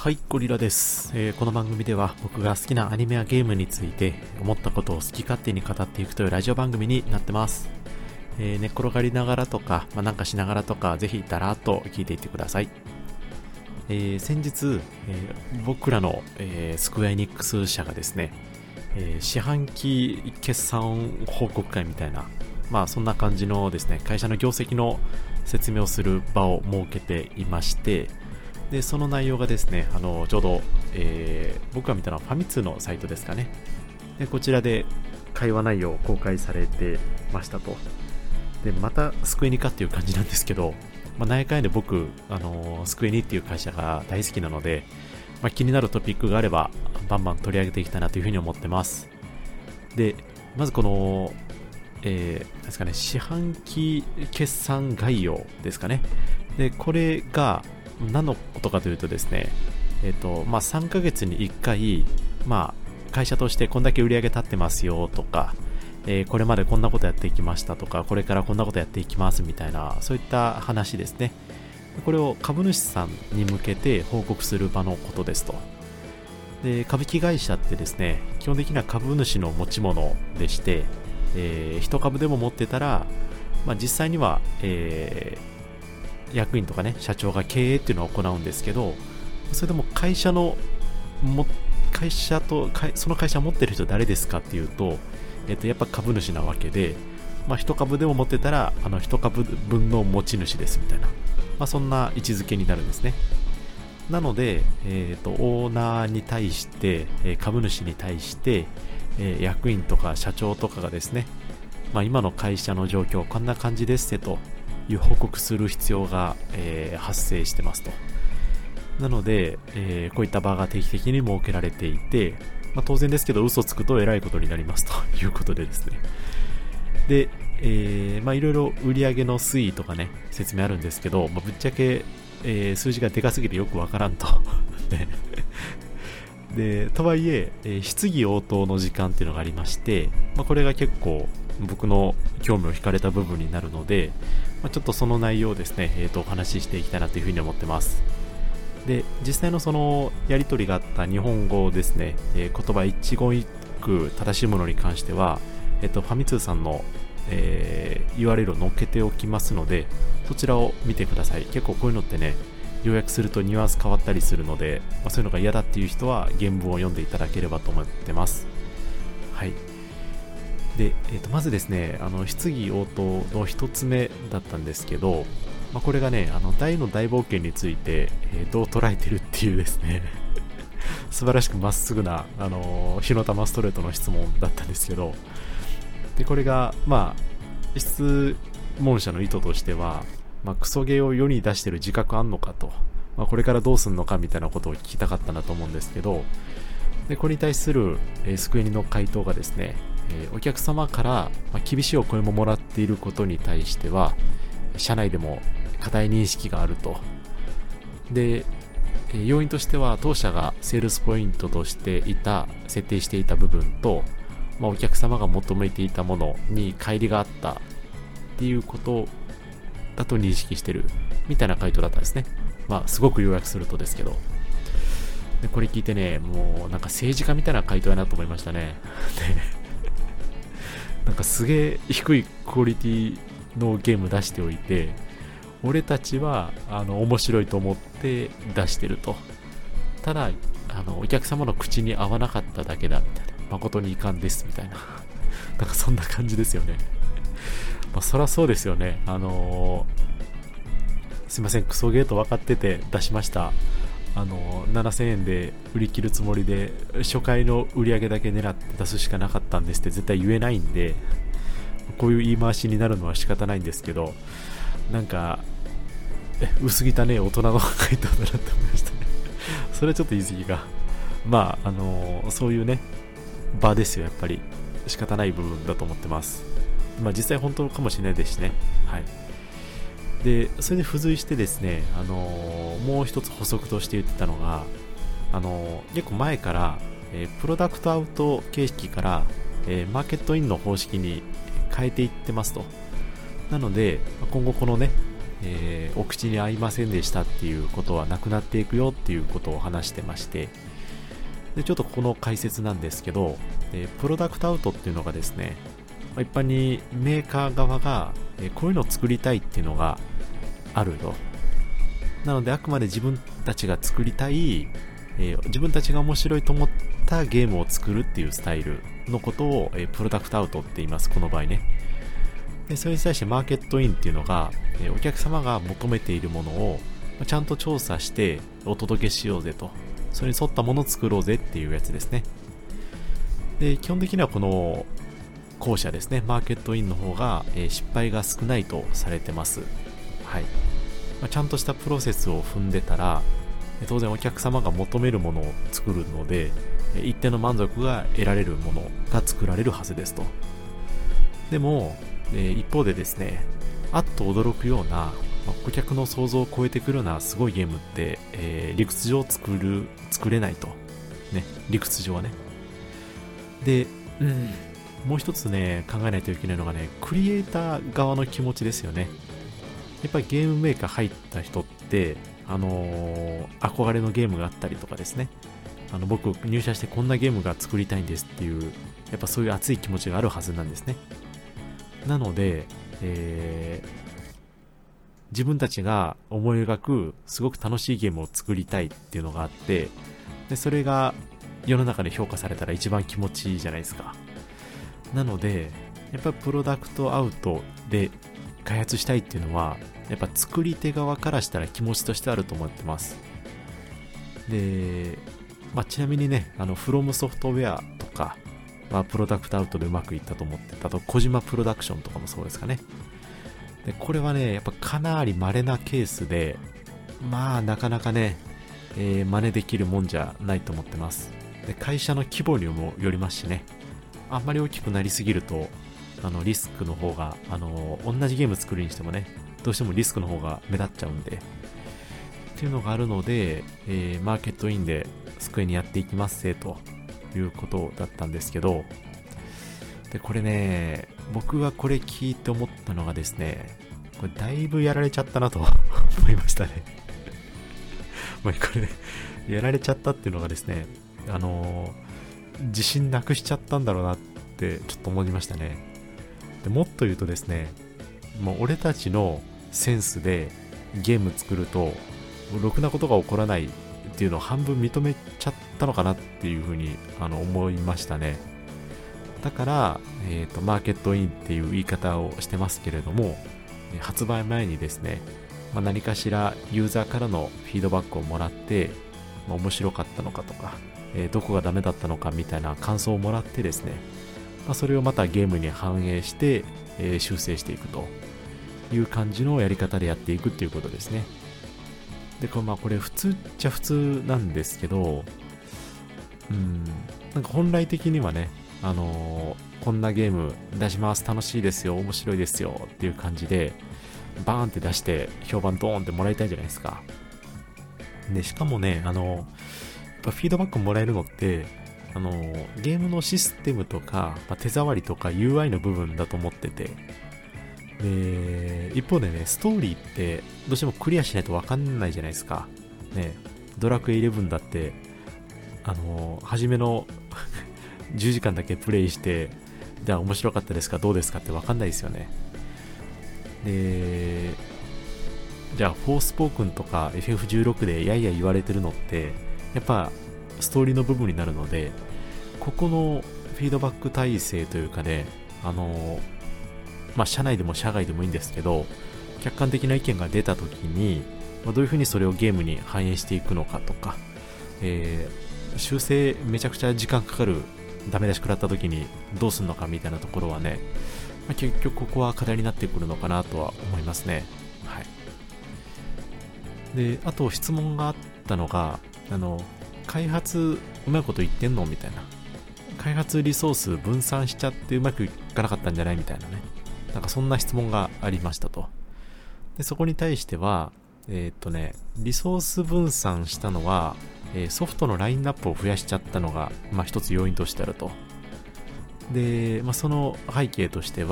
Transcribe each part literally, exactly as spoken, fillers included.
はい、ゴリラです、えー、この番組では僕が好きなアニメやゲームについて思ったことを好き勝手に語っていくというラジオ番組になってます。えー、寝っ転がりながらとか、まあ、なんかしながらとかぜひだらっと聞いていってください。えー、先日、えー、僕らの、えー、スクエアエニックス社がですね、えー、四半期決算報告会みたいな、まあそんな感じのですね、会社の業績の説明をする場を設けていまして、でその内容がですね、あのちょうど、えー、僕が見たのはファミ通のサイトですかね。でこちらで会話内容を公開されてましたと。でまたスクエニかっていう感じなんですけど、まあ、何やかんやで僕、あのー、スクエニっていう会社が大好きなので、まあ、気になるトピックがあればバンバン取り上げていきたいなというふうに思ってます。でまずこの、えー、ですかね、四半期決算概要ですかね。でこれが何のことかというとですね、えっとまあ、さんかげつにいっかい、まあ、会社としてこんだけ売り上げ立ってますよとか、えー、これまでこんなことやっていきましたとか、これからこんなことやっていきますみたいな、そういった話ですね。これを株主さんに向けて報告する場のことですと。で株式会社ってですね、基本的には株主の持ち物でして、えー、一株でも持ってたら、まあ、実際には、えー役員とかね、社長が経営っていうのを行うんですけど、それでも会社のも会社とその会社を持ってる人誰ですかっていうと、えっと、やっぱ株主なわけで、まあ、一株でも持ってたらあの一株分の持ち主ですみたいな、まあ、そんな位置づけになるんですね。なので、えっと、オーナーに対して株主に対して役員とか社長とかがですね、まあ、今の会社の状況こんな感じですってという報告する必要が、えー、発生してますと。なので、えー、こういった場が定期的に設けられていて、まあ、当然ですけど嘘つくとえらいことになりますということでですね。で、えー、まあいろいろ売上の推移とかね、説明あるんですけど、まあ、ぶっちゃけ、えー、数字がでかすぎてよくわからんとでとはいええー、質疑応答の時間っていうのがありまして、まあ、これが結構僕の興味を惹かれた部分になるので、まあ、ちょっとその内容をですね、えー、とお話ししていきたいなというふうに思ってます。で実際のそのやり取りがあった日本語ですね、えー、言葉一言一句正しいものに関しては、えー、とファミ通さんの、えー、ユーアールエル を載っけておきますので、そちらを見てください。結構こういうのってね、要約するとニュアンス変わったりするので、まあ、そういうのが嫌だっていう人は原文を読んでいただければと思ってます。はい。で、えー、とまずですね、あの質疑応答の一つ目だったんですけど、まあ、これがね、あの大の大冒険について、えー、どう捉えてるっていうですね素晴らしくまっすぐな、あのー、火の玉ストレートの質問だったんですけど、でこれがまあ質問者の意図としては、まあ、クソゲーを世に出してる自覚あんのかと、まあ、これからどうすんのかみたいなことを聞きたかったんだと思うんですけど、でこれに対する、えー、スクエニの回答がですね、えー、お客様から、まあ、厳しいお声ももらっていることに対しては社内でも課題認識があると。で、えー、要因としては当社がセールスポイントとしていた設定していた部分と、まあ、お客様が求めていたものに乖離があったっていうことだと認識してるみたいな回答だったんですね。まあすごく要約するとですけど、でこれ聞いてね、もうなんか政治家みたいな回答やなと思いましたね。でなんかすげえ低いクオリティのゲーム出しておいて、俺たちはあの面白いと思って出してると。ただあのお客様の口に合わなかっただけだみたいな、誠に遺憾ですみたいななんかそんな感じですよね。まあ、そりゃそうですよね。あのー、すいません、クソゲーと分かってて出しました。あのー、ななせんえんで売り切るつもりで初回の売り上げだけ狙って出すしかなかったんですって絶対言えないんで、こういう言い回しになるのは仕方ないんですけど、なんか薄汚ね大人の回答だなって思いましたね。それはちょっと言い過ぎが、まああのー、そういうね場ですよ。やっぱり仕方ない部分だと思ってます。まあ実際本当かもしれないですしね。はい。でそれで付随してですね、あのー、もう一つ補足として言ってたのが、あのー、結構前から、えー、プロダクトアウト形式から、えー、マーケットインの方式に変えていってますと。なので今後このねえー、お口に合いませんでしたっていうことはなくなっていくよっていうことを話してまして、でちょっとこの解説なんですけど、えー、プロダクトアウトっていうのがですね、一般にメーカー側が、えー、こういうのを作りたいっていうのがあると。なのであくまで自分たちが作りたい、えー、自分たちが面白いと思ったゲームを作るっていうスタイルのことを、えー、プロダクトアウトって言います、この場合ね。でそれに対してマーケットインっていうのが、えー、お客様が求めているものをちゃんと調査してお届けしようぜと、それに沿ったものを作ろうぜっていうやつですね。で基本的にはこの後者ですね、マーケットインの方が、えー、失敗が少ないとされてます。はい。まあ、ちゃんとしたプロセスを踏んでたら、当然お客様が求めるものを作るので、一定の満足が得られるものが作られるはずですと。でも、えー、一方でですね、あっと驚くような、まあ、顧客の想像を超えてくるようなすごいゲームって、えー、理屈上作る作れないと。ね、理屈上はね。で、うん、もう一つね、考えないといけないのがね、クリエイター側の気持ちですよね。やっぱりゲームメーカー入った人って、あのー、憧れのゲームがあったりとかですね、あの僕入社してこんなゲームが作りたいんですっていう、やっぱそういう熱い気持ちがあるはずなんですね。なので、えー、自分たちが思い描くすごく楽しいゲームを作りたいっていうのがあって、でそれが世の中で評価されたら一番気持ちいいじゃないですか。なのでやっぱりプロダクトアウトで開発したいっていうのはやっぱ作り手側からしたら気持ちとしてあると思ってます。で、まあ、ちなみにね、あのフロムソフトウェアとかはプロダクトアウトでうまくいったと思ってたと、小島プロダクションとかもそうですかね。でこれはねやっぱかなり稀なケースで、まあなかなかね、えー、真似できるもんじゃないと思ってます。で会社の規模にもよりますしね、あんまり大きくなりすぎるとあのリスクの方が、あの同じゲーム作るにしてもね、どうしてもリスクの方が目立っちゃうんでっていうのがあるので、えー、マーケットインでスクエにやっていきますせということだったんですけど、でこれね、僕がこれ聞いて思ったのがですね、これだいぶやられちゃったなと思いましたねまあこれ、ね、やられちゃったっていうのがですね、あのー、自信なくしちゃったんだろうなってちょっと思いましたね。でもっと言うとですね、もう俺たちのセンスでゲーム作るとろくなことが起こらないっていうのを半分認めちゃったのかなっていうふうにあの思いましたね。だから、えーと、マーケットインっていう言い方をしてますけれども、発売前にですね、まあ、何かしらユーザーからのフィードバックをもらって、まあ、面白かったのかとか、えー、どこがダメだったのかみたいな感想をもらってですね、まあ、それをまたゲームに反映して、えー、修正していくという感じのやり方でやっていくっていうことですね。でこれまあこれ普通っちゃ普通なんですけど、うん、なんか本来的にはね、あのー、こんなゲーム出します、楽しいですよ、面白いですよっていう感じでバーンって出して評判ドーンってもらいたいじゃないですか。でしかもね、あのー、やっぱフィードバックもらえるのってあのー、ゲームのシステムとか、まあ、手触りとか ユーアイ の部分だと思ってて、で一方でね、ストーリーってどうしてもクリアしないと分かんないじゃないですかね。ドラクエイレブンだってあのー、初めのじゅうじかんだけプレイして、じゃあ面白かったですかどうですかって分かんないですよね。でじゃあフォースポークンとか エフエフじゅうろく でやいや言われてるのってやっぱストーリーの部分になるので、ここのフィードバック体制というかね、あのまあ社内でも社外でもいいんですけど、客観的な意見が出た時に、まあ、どういうふうにそれをゲームに反映していくのかとか、えー、修正めちゃくちゃ時間かかるダメ出し食らった時にどうするのかみたいなところはね、まあ、結局ここは課題になってくるのかなとは思いますね。はい。であと質問があったのが、あの開発うまいこと言ってんのみたいな、開発リソース分散しちゃってうまくいかなかったんじゃないみたいなね、なんかそんな質問がありましたと。でそこに対してはえー、っとねリソース分散したのは、えー、ソフトのラインナップを増やしちゃったのが、まあ、一つ要因としてあると。で、まあ、その背景としては、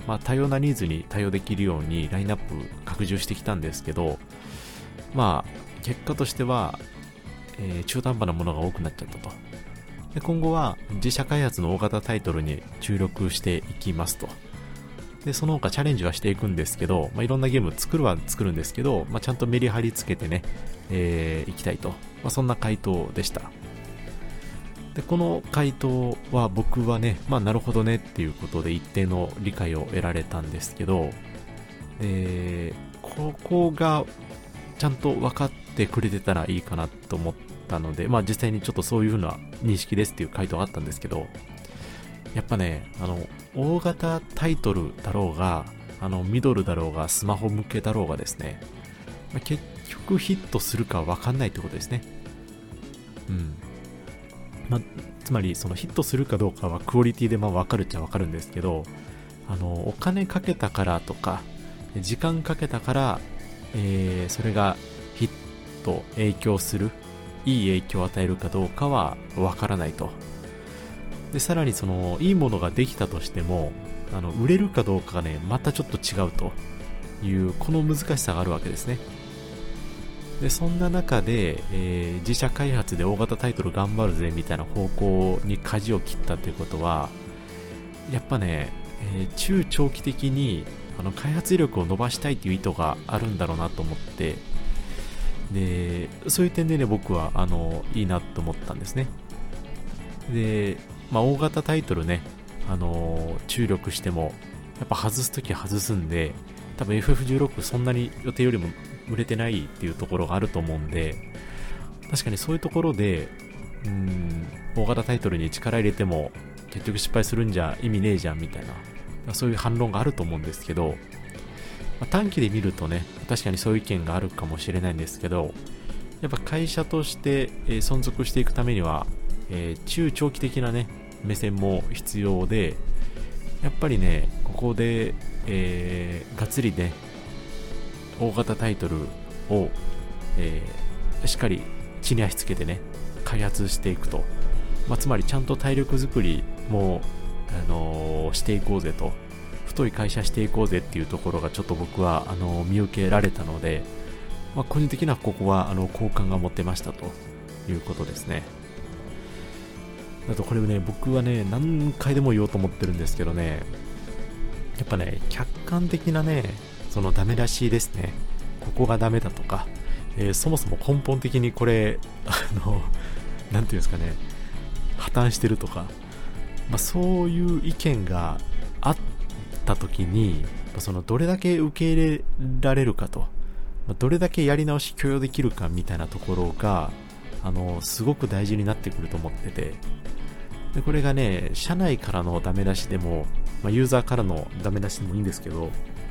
まあ、多様なニーズに対応できるようにラインナップ拡充してきたんですけど、まあ結果としては、えー、中途半端なものが多くなっちゃったと。で今後は自社開発の大型タイトルに注力していきますと。でその他チャレンジはしていくんですけど、まあ、いろんなゲーム作るは作るんですけど、まあ、ちゃんとメリハリつけてね、えー、いきたいと、まあ、そんな回答でした。でこの回答は僕はね、まあなるほどねっていうことで一定の理解を得られたんですけど、えー、ここがちゃんと分かってくれてたらいいかなと思ったので、まあ実際にちょっとそういう風な認識ですっていう回答があったんですけど、やっぱね、あの大型タイトルだろうが、あのミドルだろうが、スマホ向けだろうがですね、まあ、結局ヒットするか分かんないってことですね。うんまあ、つまりそのヒットするかどうかはクオリティでまあ分かるっちゃ分かるんですけど、あのお金かけたからとか時間かけたから、えー、それがヒット影響する、いい影響を与えるかどうかは分からないと。でさらにそのいいものができたとしても、あの売れるかどうかがねまたちょっと違うというこの難しさがあるわけですね。でそんな中で、えー、自社開発で大型タイトル頑張るぜみたいな方向に舵を切ったということは、やっぱね、えー、中長期的にあの開発力を伸ばしたいという意図があるんだろうなと思って、でそういう点でね僕はあのいいなと思ったんですね。で、まあ、大型タイトルね、あの注力してもやっぱ外すときは外すんで、多分 エフエフじゅうろく そんなに予定よりも売れてないっていうところがあると思うんで、確かにそういうところでうーん大型タイトルに力入れても結局失敗するんじゃ意味ねえじゃんみたいな、そういう反論があると思うんですけど、まあ、短期で見るとね確かにそういう意見があるかもしれないんですけど、やっぱ会社として、えー、存続していくためには、えー、中長期的なね目線も必要で、やっぱりねここで、えー、がっつりね大型タイトルを、えー、しっかり地に足つけてね開発していくと、まあ、つまりちゃんと体力作りも、あのー、していこうぜと、太い会社していこうぜっていうところがちょっと僕はあのー、見受けられたので、まあ、個人的にはここはあの好感が持てましたということですね。あとこれね僕はね何回でも言おうと思ってるんですけどね、やっぱね客観的なねそのダメ出しですね、ここがダメだとか、えー、そもそも根本的にこれあのなんていうんですかね破綻してるとか、まあ、そういう意見があった時にそのどれだけ受け入れられるかと、まあ、どれだけやり直し許容できるかみたいなところがあのすごく大事になってくると思ってて、でこれがね社内からのダメ出しでも、まあ、ユーザーからのダメ出しでもいいんですけど、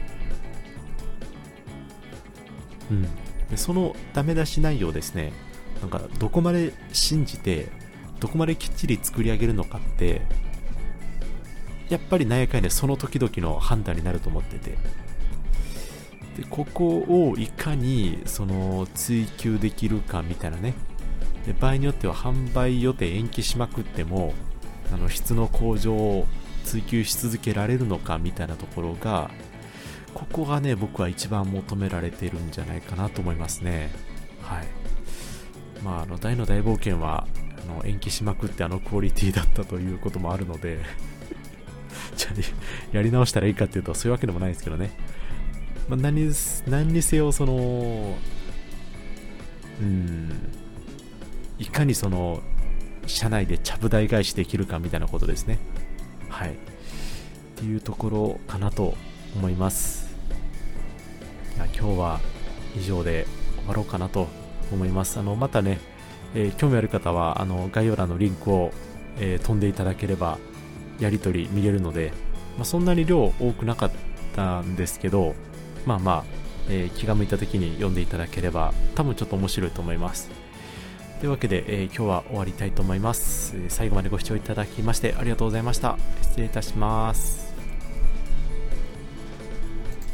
うん、でそのダメ出し内容ですね、なんかどこまで信じてどこまできっちり作り上げるのかってやっぱり何やかんやその時々の判断になると思ってて、でここをいかにその追求できるかみたいなね、で場合によっては販売予定延期しまくってもあの質の向上を追求し続けられるのかみたいなところが、ここがね僕は一番求められているんじゃないかなと思いますね。はい。まああの大の大冒険はあの延期しまくってあのクオリティだったということもあるのでじゃあやり直したらいいかっていうとそういうわけでもないですけどね。まあ、何に何にせよそのうーんいかにその社内でちゃぶ台返しできるかみたいなことですね。はい。っていうところかなと思います。いや今日は以上で終わろうかなと思います。あのまたね、えー、興味ある方はあの概要欄のリンクを、えー、飛んでいただければやり取り見れるので、まあ、そんなに量多くなかったんですけど、まあまあ、えー、気が向いた時に読んでいただければ多分ちょっと面白いと思います。というわけで、えー、今日は終わりたいと思います。最後までご視聴いただきましてありがとうございました。失礼いたします。